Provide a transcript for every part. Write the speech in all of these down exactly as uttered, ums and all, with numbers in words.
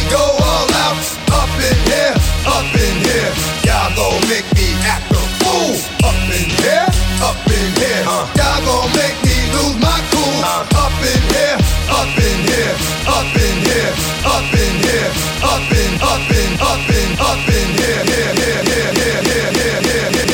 go all out. Up in here, up in here. Y'all gon' make me act a fool. Up in here, up in here. Uh. Y'all gon' make me lose my cool. Uh. Up in here, up in here, up in here, up in here, up in, up in, up in, up in here, here, here, here, here, here, here, here, here.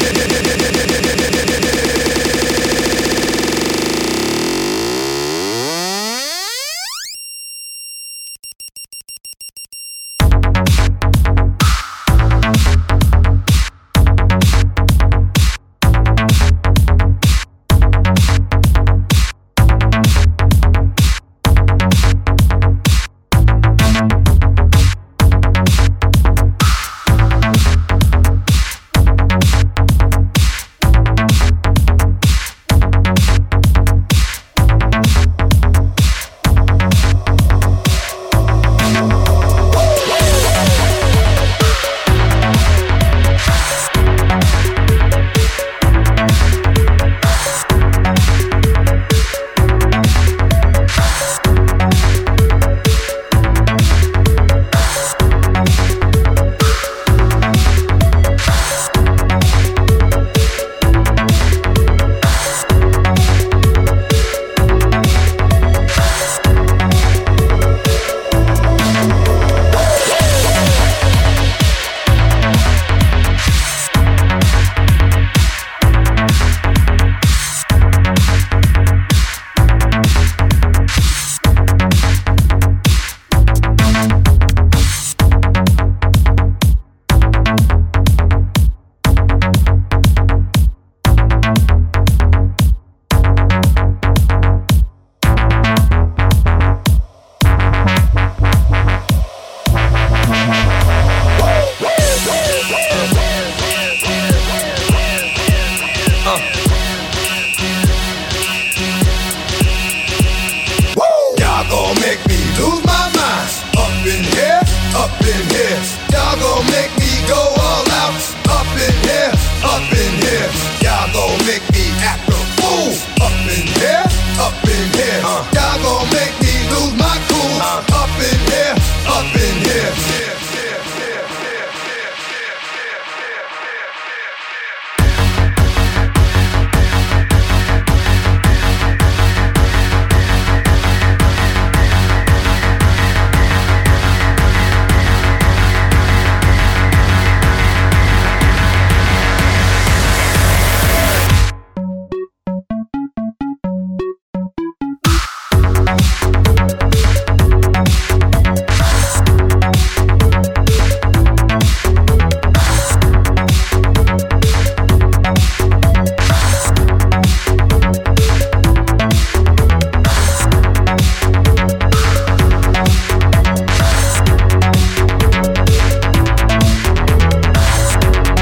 Y'all gon' make me lose my mind. Up in here, up in here. Y'all gon' make me go all out. Up in here, up in here. Y'all gon' make me act a fool. Up in here, up in here. Uh. Y'all gon' make me lose my cool. Uh. Up in here, up in here.